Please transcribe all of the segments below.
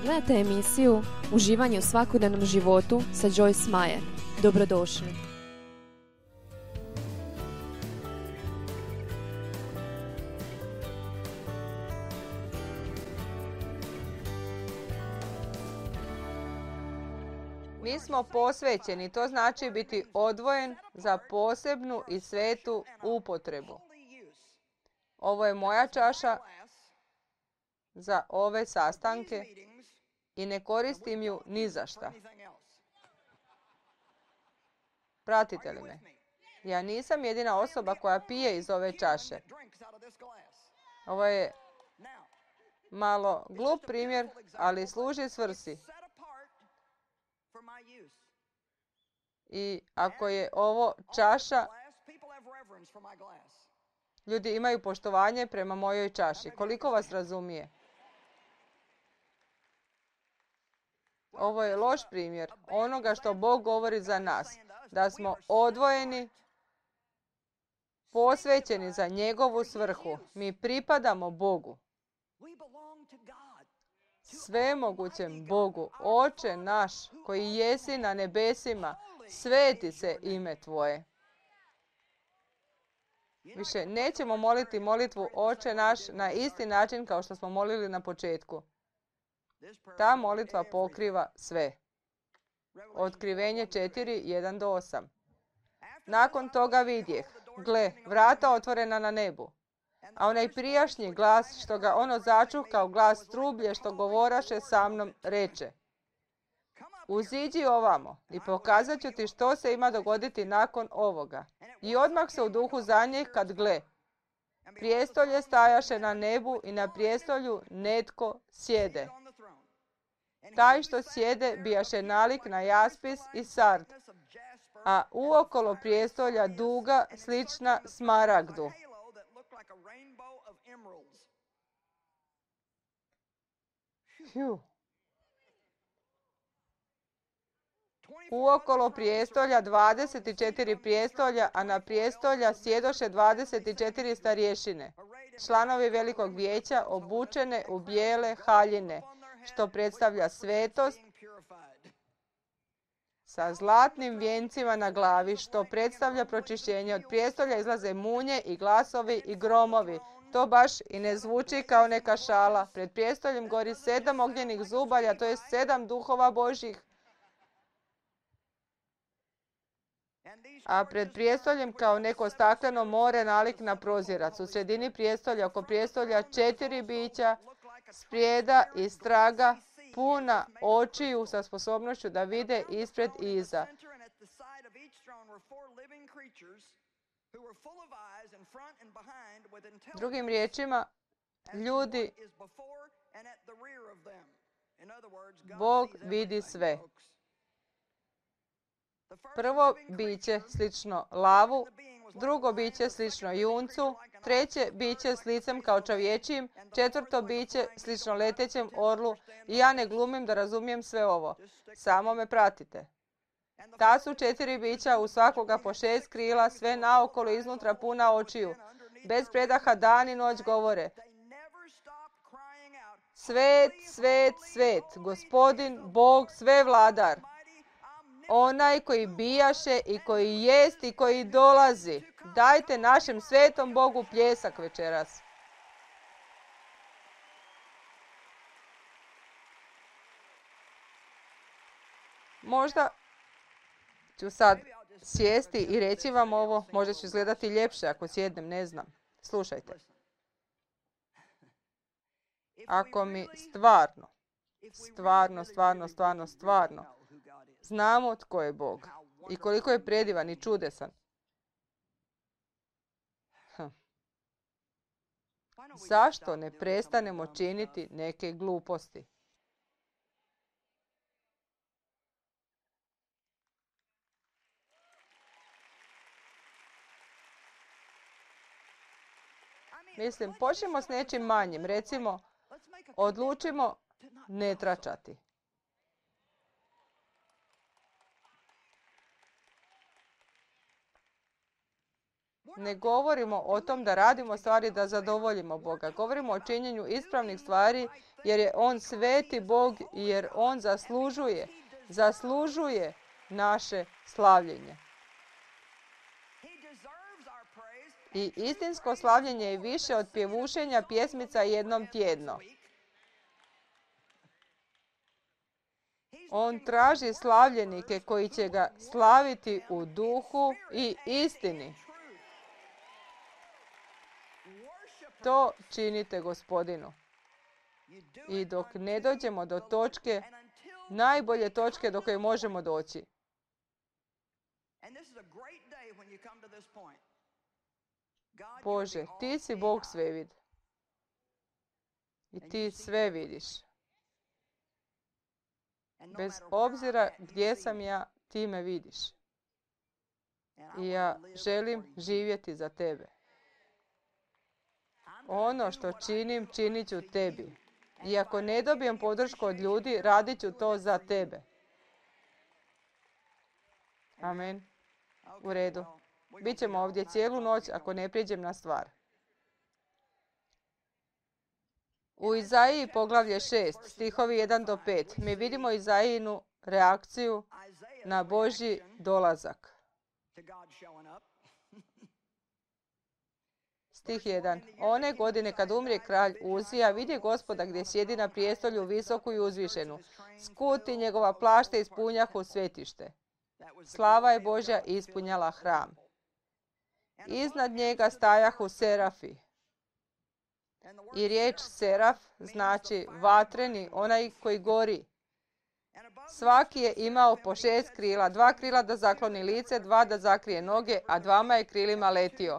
Gledajte emisiju Uživanje u svakodnevnom životu sa Joyce Meyer. Dobrodošli. Mi smo posvećeni, to znači biti odvojen za posebnu i svetu upotrebu. Ovo je moja čaša za ove sastanke i ne koristim ju ni za šta. Pratite li me? Ja nisam jedina osoba koja pije iz ove čaše. Ovo je malo glup primjer, ali služi svrsi. I ako je ovo čaša, ljudi imaju poštovanje prema mojoj čaši. Koliko vas razumije? Ovo je loš primjer onoga što Bog govori za nas. Da smo odvojeni, posvećeni za njegovu svrhu. Mi pripadamo Bogu. Svemogućem Bogu, Oče naš, koji jesi na nebesima, sveti se ime Tvoje. Više nećemo moliti molitvu Oče naš na isti način kao što smo molili na početku. Ta molitva pokriva sve. Otkrivenje 4, 1-8. Nakon toga vidjeh, gle, vrata otvorena na nebu. A onaj prijašnji glas, što ga ono začuh kao glas trublje, što govoraše sa mnom, reče: uziđi ovamo i pokazat ću ti što se ima dogoditi nakon ovoga. I odmah se u duhu zanijeh kad gle, prijestolje stajaše na nebu i na prijestolju netko sjede. Taj što sjede bijaše nalik na jaspis i sard, a uokolo prijestolja duga slična smaragdu. Uokolo prijestolja 24 prijestolja, a na prijestolja sjedoše 24 starješine, članovi velikog vijeća obučene u bijele haljine, što predstavlja svetost, sa zlatnim vijencima na glavi, što predstavlja pročišćenje. Od prijestolja izlaze munje i glasovi i gromovi. To baš i ne zvuči kao neka šala. Pred prijestoljem gori 7 ognjenih zubalja, to je 7 duhova Božjih. A pred prijestoljem kao neko stakleno more nalik na prozirac. U sredini prijestolja, oko prijestolja 4 bića, sprijeda i straga, puna očiju sa sposobnošću da vide ispred i iza. Drugim riječima, ljudi, Bog vidi sve. Prvo biće slično lavu, drugo biće slično juncu, treće biće s licem kao čovječijim, četvrto biće slično letećem orlu. I ja ne glumim da razumijem sve ovo. Samo me pratite. Ta su 4 bića, u svakoga po 6 krila, sve naokolo iznutra puna očiju. Bez predaha dan i noć govore: svet, svet, svet, Gospodin, Bog, sve vladar. Onaj koji bijaše i koji jest i koji dolazi. Dajte našem svetom Bogu pljesak večeras. Možda ću sad sjesti i reći vam ovo, možda će izgledati ljepše ako sjednem, ne znam. Slušajte. Ako mi stvarno znamo tko je Bog i koliko je predivan i čudesan, zašto ne prestanemo činiti neke gluposti? Mislim, počnemo s nečim manjim. Recimo, odlučimo ne tračati. Ne govorimo o tom da radimo stvari da zadovoljimo Boga. Govorimo o činjenju ispravnih stvari jer je On sveti Bog i jer On zaslužuje naše slavljenje. I istinsko slavljenje je više od pjevušenja pjesmica jednom tjedno. On traži slavljenike koji će ga slaviti u duhu i istini. To činite Gospodinu. I dok ne dođemo do točke, najbolje točke do koje možemo doći. Bože, ti si Bog svevid. I ti sve vidiš. Bez obzira gdje sam ja, ti me vidiš. I ja želim živjeti za tebe. Ono što činim, činit ću tebi. I ako ne dobijem podršku od ljudi, radit ću to za tebe. Amen. U redu. Bićemo ovdje cijelu noć ako ne prijeđem na stvar. U Izaiji poglavlje 6, stihovi 1 do 5, mi vidimo Izaijinu reakciju na Božji dolazak. Stih 1. One godine kad umrije kralj Uzija, vidje Gospoda gdje sjedi na prijestolju visoku i uzvišenu. Skut i njegova plašta ispunjahu svetište. Slava je Božja ispunjala hram. Iznad njega stajahu serafi. I riječ seraf znači vatreni, onaj koji gori. Svaki je imao po 6 krila, 2 krila da zakloni lice, 2 da zakrije noge, a 2 je krilima letio.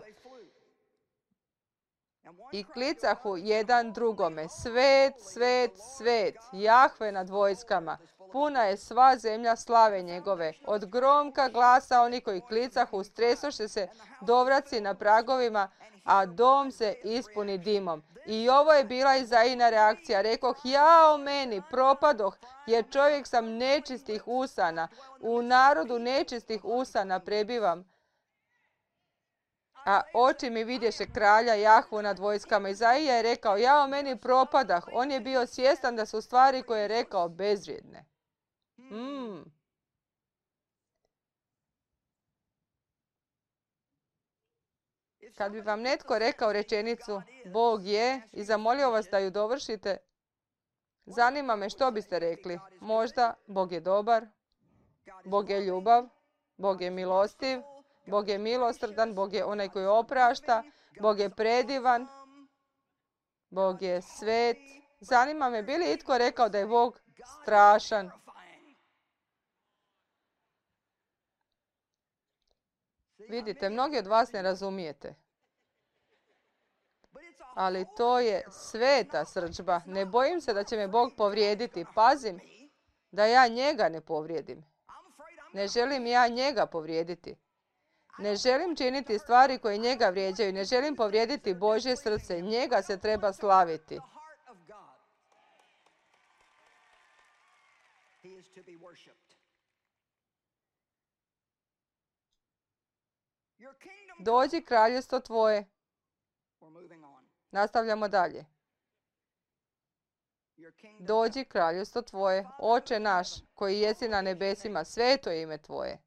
I klicahu jedan drugome, svet, svet, svet, Jahve nad vojskama, puna je sva zemlja slave njegove. Od gromka glasa oni koji klicahu, stresoše se dovraci na pragovima, a dom se ispuni dimom. I ovo je bila Izaijina reakcija. Rekoh, jao meni, propadoh, jer čovjek sam nečistih usana. U narodu nečistih usana prebivam. A oči mi vidješe kralja Jahvu nad vojskama. Izaija je rekao, jao meni, propadah. On je bio svjestan da su stvari koje je rekao bezvrijedne. Kad bi vam netko rekao rečenicu Bog je i zamolio vas da ju dovršite, zanima me što biste rekli. Možda Bog je dobar, Bog je ljubav, Bog je milostiv, Bog je milosrdan, Bog je onaj koji oprašta, Bog je predivan, Bog je svet. Zanima me, bi li itko rekao da je Bog strašan? Vidite, mnogi od vas ne razumijete. Ali to je sveta srdžba. Ne bojim se da će me Bog povrijediti. Pazim da ja njega ne povrijedim. Ne želim ja njega povrijediti. Ne želim činiti stvari koje njega vrijeđaju. Ne želim povrijediti Božje srce. Njega se treba slaviti. Dođi kraljevstvo tvoje. Nastavljamo dalje. Dođi kraljevstvo tvoje, Oče naš, koji jesi na nebesima, sveto je ime tvoje.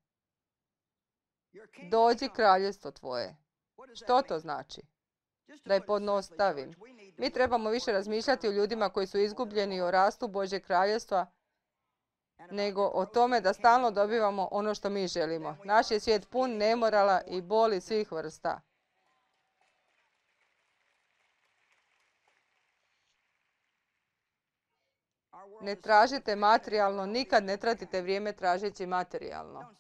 Dođi kraljevstvo tvoje. Što to znači? Da je pojednostavim. Mi trebamo više razmišljati o ljudima koji su izgubljeni i o rastu Božjeg kraljevstva, nego o tome da stalno dobivamo ono što mi želimo. Naš je svijet pun nemorala i boli svih vrsta. Ne tražite materijalno, nikad ne tratite vrijeme tražeći materijalno.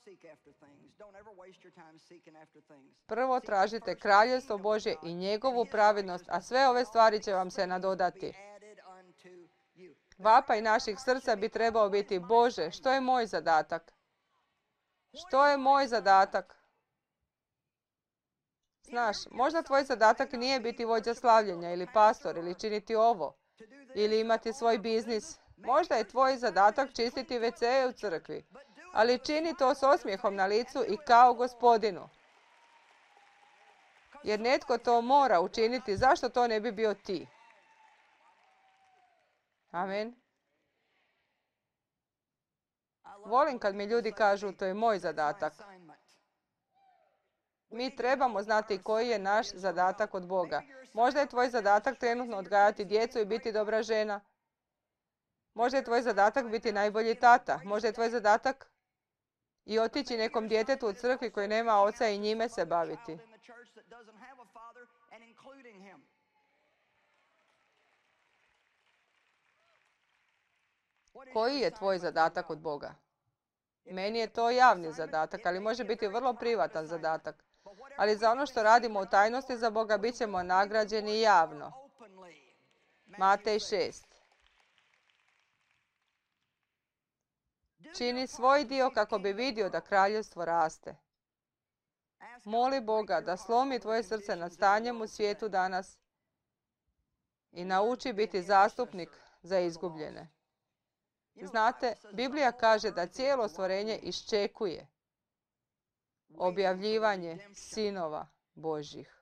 Prvo tražite kraljevstvo Božje i njegovu pravednost, a sve ove stvari će vam se nadodati. Vapaj naših srca bi trebao biti, Bože, što je moj zadatak? Što je moj zadatak? Znaš, možda tvoj zadatak nije biti vođa slavljenja ili pastor ili činiti ovo ili imati svoj biznis. Možda je tvoj zadatak čistiti WC u crkvi, ali čini to s osmijehom na licu i kao Gospodinu. Jer netko to mora učiniti. Zašto to ne bi bio ti? Amen. Volim kad mi ljudi kažu to je moj zadatak. Mi trebamo znati koji je naš zadatak od Boga. Možda je tvoj zadatak trenutno odgajati djecu i biti dobra žena. Možda je tvoj zadatak biti najbolji tata. Možda je tvoj zadatak i otići nekom djetetu u crkvi koji nema oca i njime se baviti. Koji je tvoj zadatak od Boga? Meni je to javni zadatak, ali može biti vrlo privatan zadatak. Ali za ono što radimo u tajnosti za Boga bit ćemo nagrađeni javno. Matej 6. Čini svoj dio kako bi vidio da kraljevstvo raste. Moli Boga da slomi tvoje srce nad stanjem u svijetu danas i nauči biti zastupnik za izgubljene. Znate, Biblija kaže da cijelo stvorenje iščekuje objavljivanje sinova Božjih.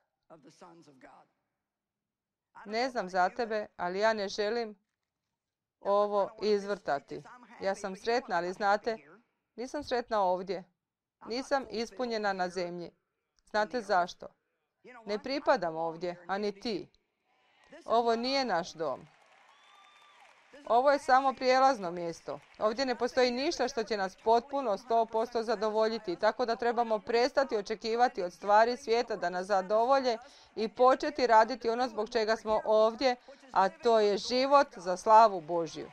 Ne znam za tebe, ali ja ne želim ovo izvrtati. Ja sam sretna, ali znate, nisam sretna ovdje. Nisam ispunjena na zemlji. Znate zašto? Ne pripadam ovdje, a ni ti. Ovo nije naš dom. Ovo je samo prijelazno mjesto. Ovdje ne postoji ništa što će nas potpuno 100% zadovoljiti, tako da trebamo prestati očekivati od stvari svijeta da nas zadovolje i početi raditi ono zbog čega smo ovdje, a to je život za slavu Božju.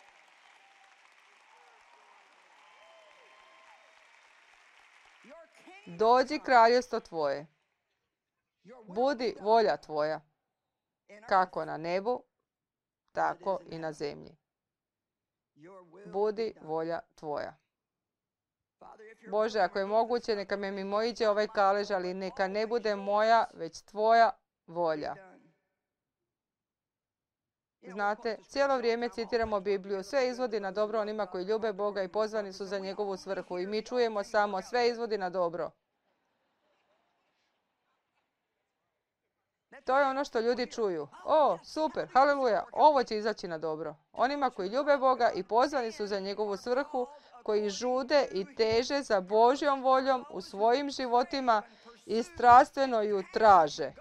Dođi kraljevstvo tvoje. Budi volja tvoja, kako na nebu, tako i na zemlji. Budi volja tvoja. Bože, ako je moguće, neka me mimoiđe ovaj kalež, ali neka ne bude moja, već tvoja volja. Znate, cijelo vrijeme citiramo Bibliju. Sve izvodi na dobro onima koji ljube Boga i pozvani su za njegovu svrhu. I mi čujemo samo sve izvodi na dobro. To je ono što ljudi čuju. O, super, haleluja, ovo će izaći na dobro. Onima koji ljube Boga i pozvani su za njegovu svrhu, koji žude i teže za Božjom voljom u svojim životima i strastveno ju traže.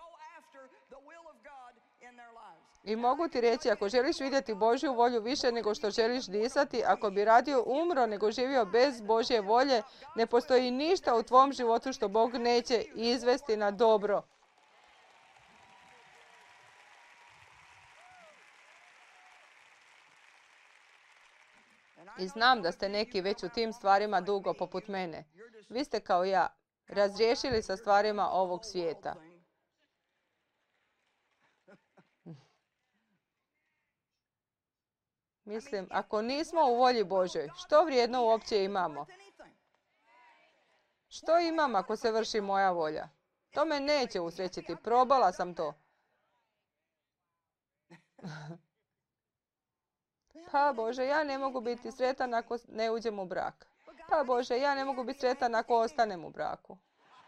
I mogu ti reći, ako želiš vidjeti Božju volju više nego što želiš disati, ako bi radio umro nego živio bez Božje volje, ne postoji ništa u tvom životu što Bog neće izvesti na dobro. I znam da ste neki već u tim stvarima dugo poput mene. Vi ste kao ja, razriješili sa stvarima ovog svijeta. Mislim, ako nismo u volji Božoj, što vrijedno uopće imamo? Što imam ako se vrši moja volja? To me neće usrećiti, probala sam to. Pa Bože, ja ne mogu biti sretan ako ne uđem u brak. Pa Bože, ja ne mogu biti sretan ako ostanem u braku.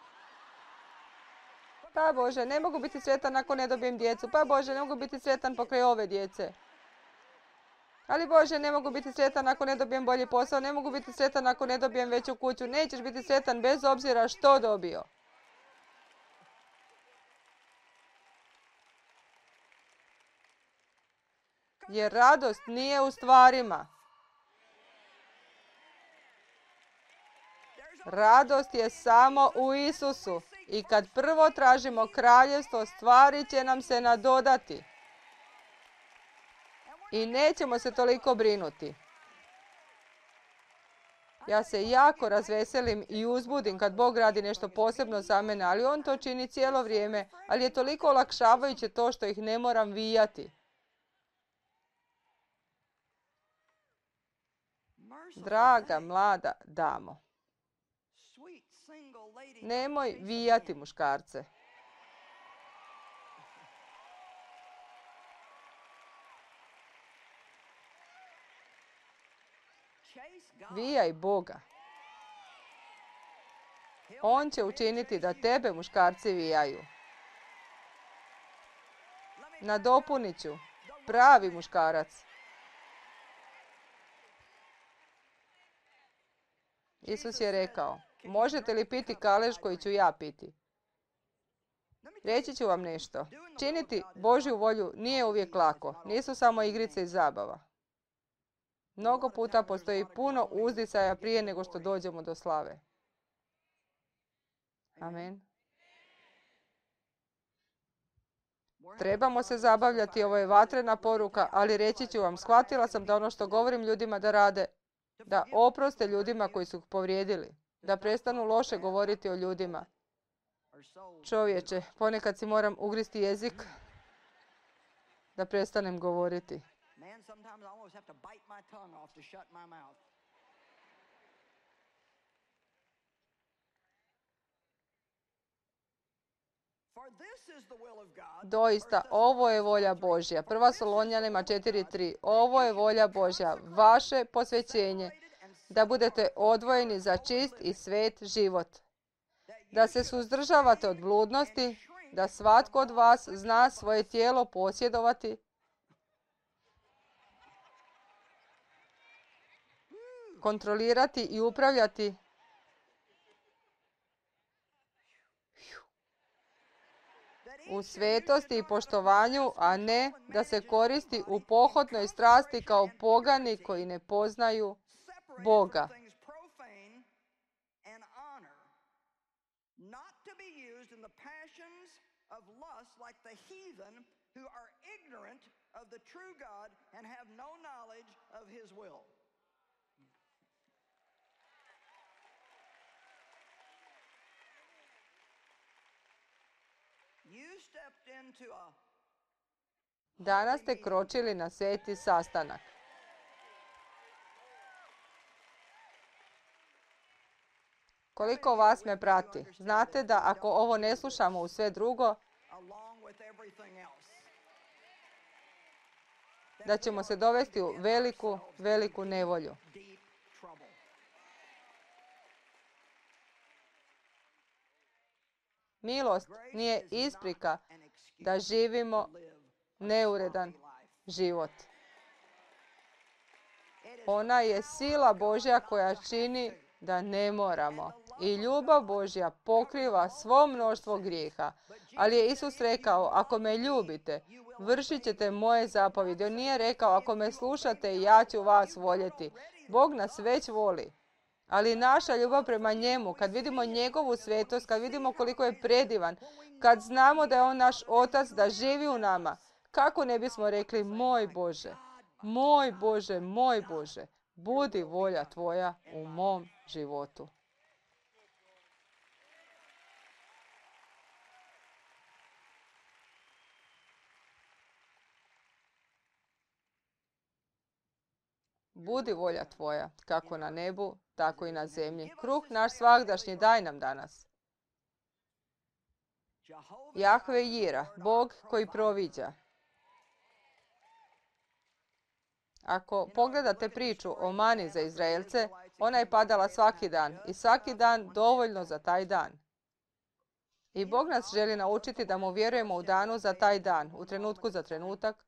Pa Bože, ne mogu biti sretan ako ne dobijem djecu. Pa Bože, ne mogu biti sretan pokraj ove djece. Ali Bože, ne mogu biti sretan ako ne dobijem bolji posao. Ne mogu biti sretan ako ne dobijem veću kuću. Nećeš biti sretan bez obzira što dobio. Jer radost nije u stvarima. Radost je samo u Isusu. I kad prvo tražimo kraljevstvo, stvari će nam se nadodati. I nećemo se toliko brinuti. Ja se jako razveselim i uzbudim kad Bog radi nešto posebno za mene, ali On to čini cijelo vrijeme, ali je toliko olakšavajuće to što ih ne moram vijati. Draga mlada damo, nemoj vijati muškarce. Vijaj Boga. On će učiniti da tebe muškarci vijaju. Nadopunit ću. Pravi muškarac. Isus je rekao, možete li piti kalež koji ću ja piti? Reći ću vam nešto. Činiti Božju volju nije uvijek lako. Nisu samo igrice i zabava. Mnogo puta postoji puno uzdisaja prije nego što dođemo do slave. Amen. Trebamo se zabavljati, ovo je vatrena poruka, ali reći ću vam, shvatila sam da ono što govorim ljudima da rade, da oproste ljudima koji su ih povrijedili, da prestanu loše govoriti o ljudima. Čovječe, ponekad si moram ugristi jezik da prestanem govoriti. Doista, ovo je volja Božja. 1. Solunjanima 4.3. Ovo je volja Božja, vaše posvećenje, da budete odvojeni za čist i svet život. Da se suzdržavate od bludnosti, da svatko od vas zna svoje tijelo posjedovati, kontrolirati i upravljati u svetosti i poštovanju, a ne da se koristi u pohotnoj strasti kao pogani koji ne poznaju Boga. Danas ste kročili na sveti sastanak. Koliko vas me prati? Znate da ako ovo ne slušamo u sve drugo, da ćemo se dovesti u veliku, veliku nevolju. Milost nije isprika da živimo neuredan život. Ona je sila Božja koja čini da ne moramo. I ljubav Božja pokriva svo mnoštvo grijeha. Ali je Isus rekao, ako me ljubite, vršit ćete moje zapovjedi. On nije rekao, ako me slušate, ja ću vas voljeti. Bog nas već voli. Ali naša ljubav prema njemu, kad vidimo njegovu svetost, kad vidimo koliko je predivan, kad znamo da je on naš otac, da živi u nama, kako ne bismo rekli, moj Bože, moj Bože, moj Bože, budi volja tvoja u mom životu. Budi volja tvoja, kako na nebu, tako i na zemlji. Kruh naš svagdašnji daj nam danas. Jahve Jira, Bog koji proviđa. Ako pogledate priču o mani za Izraelce, ona je padala svaki dan i svaki dan dovoljno za taj dan. I Bog nas želi naučiti da mu vjerujemo u danu za taj dan, u trenutku za trenutak,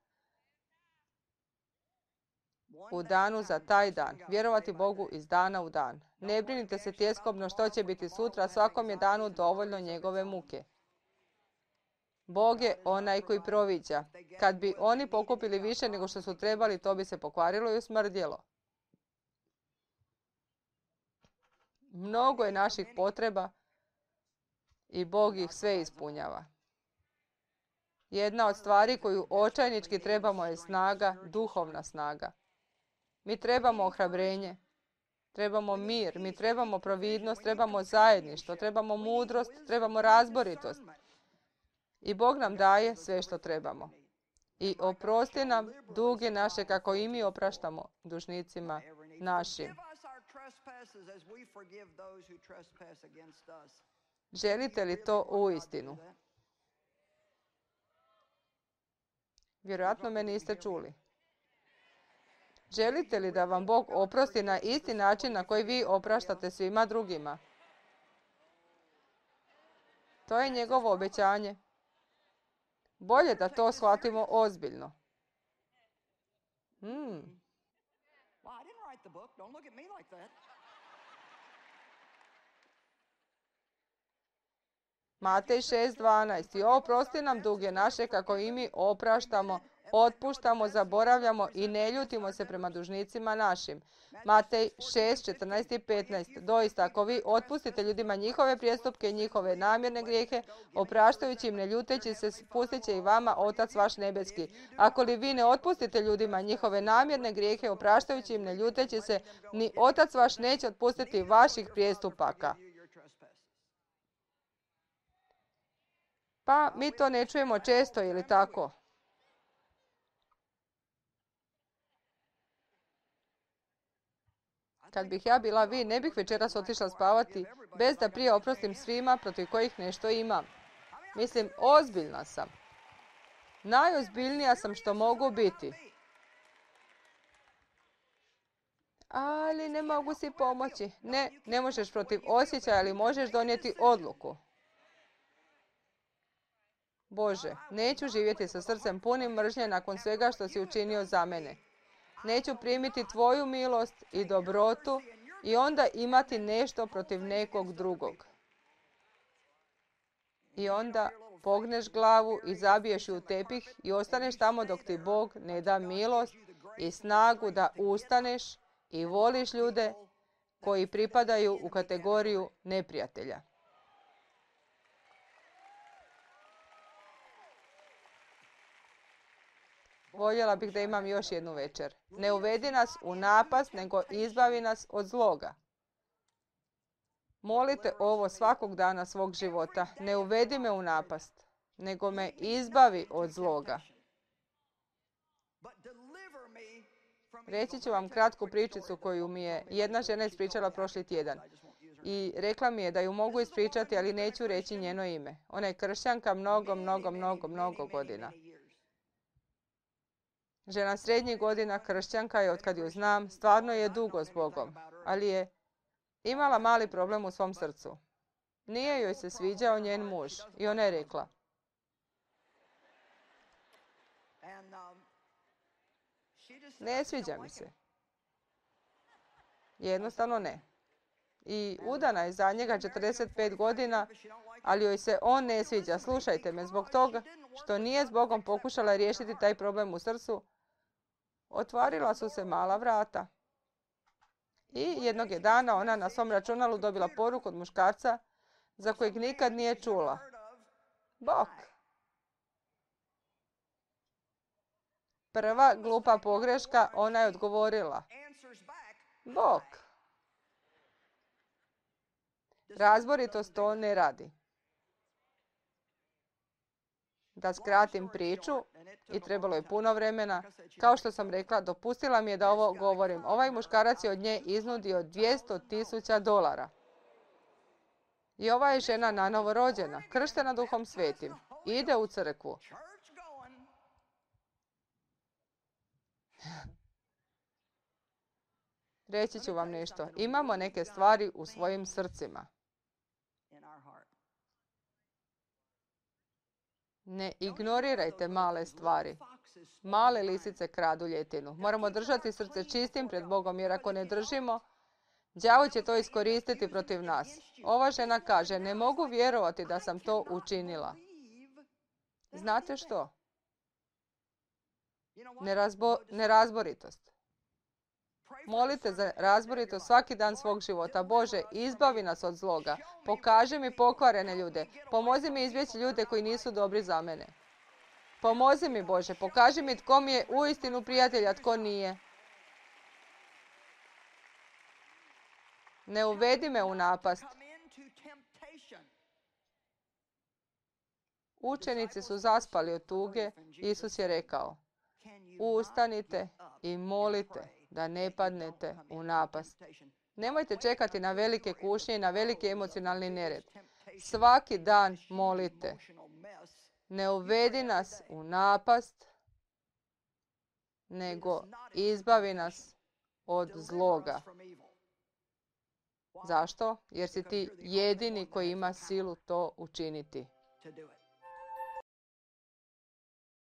u danu za taj dan. Vjerovati Bogu iz dana u dan. Ne brinite se tjeskobno što će biti sutra, svakom je danu dovoljno njegove muke. Bog je onaj koji proviđa. Kad bi oni pokupili više nego što su trebali, to bi se pokvarilo i usmrdjelo. Mnogo je naših potreba i Bog ih sve ispunjava. Jedna od stvari koju očajnički trebamo je snaga, duhovna snaga. Mi trebamo ohrabrenje, trebamo mir, mi trebamo providnost, trebamo zajedništvo, trebamo mudrost, trebamo razboritost. I Bog nam daje sve što trebamo. I oprosti nam duge naše kako i mi opraštamo dužnicima našim. Želite li to uistinu? Vjerojatno me niste čuli. Želite li da vam Bog oprosti na isti način na koji vi opraštate svima drugima? To je njegovo obećanje. Bolje da to shvatimo ozbiljno. Matej 6.12. I oprosti nam duge naše kako i mi opraštamo, otpuštamo, zaboravljamo i ne ljutimo se prema dužnicima našim. Matej 6.14 i 15. Doista, ako vi otpustite ljudima njihove prijestupke i njihove namjerne grijehe, opraštajući im ne ljuteći se, spustit će i vama Otac vaš nebeski. Ako li vi ne otpustite ljudima njihove namjerne grijehe, opraštajući im ne ljuteći se, ni Otac vaš neće otpustiti vaših prijestupaka. Pa mi to ne čujemo često ili tako. Kad bih ja bila vi, ne bih večeras otišla spavati bez da prije oprostim svima protiv kojih nešto imam. Mislim, ozbiljna sam. Najozbiljnija sam što mogu biti. Ali ne mogu si pomoći. Ne možeš protiv osjećaja, ali možeš donijeti odluku. Bože, neću živjeti sa srcem punim mržnje nakon svega što si učinio za mene. Neću primiti tvoju milost i dobrotu i onda imati nešto protiv nekog drugog. I onda pogneš glavu i zabiješ ju u tepih i ostaneš tamo dok ti Bog ne da milost i snagu da ustaneš i voliš ljude koji pripadaju u kategoriju neprijatelja. Voljela bih da imam još jednu večer. Ne uvedi nas u napast, nego izbavi nas od zloga. Molite ovo svakog dana svog života. Ne uvedi me u napast, nego me izbavi od zloga. Reći ću vam kratku pričicu koju mi je jedna žena ispričala prošli tjedan. I rekla mi je da ju mogu ispričati, ali neću reći njeno ime. Ona je kršćanka mnogo godina. Žena srednjih godina, kršćanka je otkad ju znam, stvarno je dugo s Bogom, ali je imala mali problem u svom srcu. Nije joj se sviđao njen muž i ona je rekla: ne sviđa mi se. Jednostavno ne. I udana je za njega 45 godina, ali joj se on ne sviđa. Slušajte me, zbog toga što nije s Bogom pokušala riješiti taj problem u srcu, otvorila su se mala vrata. I jednog je dana ona na svom računalu dobila poruku od muškarca za kojeg nikad nije čula. Bog. Prva glupa pogreška, ona je odgovorila: Bog. Razboritost to ne radi. Da skratim priču, i trebalo je puno vremena, kao što sam rekla, dopustila mi je da ovo govorim. Ovaj muškarac je od nje iznudio $200,000. I ova je žena nanovo rođena, krštena Duhom Svetim. Ide u crkvu. Reći ću vam nešto. Imamo neke stvari u svojim srcima. Ne ignorirajte male stvari. Male lisice kradu ljetinu. Moramo držati srce čistim pred Bogom, jer ako ne držimo, đavo će to iskoristiti protiv nas. Ova žena kaže: ne mogu vjerovati da sam to učinila. Znate što? Nerazboritost. Molite za razboritost svaki dan svog života. Bože, izbavi nas od zloga. Pokaži mi pokvarene ljude. Pomozi mi izbjeći ljude koji nisu dobri za mene. Pomozi mi, Bože. Pokaži mi tko mi je uistinu prijatelj, a tko nije. Ne uvedi me u napast. Učenici su zaspali od tuge. Isus je rekao: ustanite i molite da ne padnete u napast. Nemojte čekati na velike kušnje i na veliki emocionalni nered. Svaki dan molite: ne uvedi nas u napast, nego izbavi nas od zloga. Zašto? Jer si ti jedini koji ima silu to učiniti.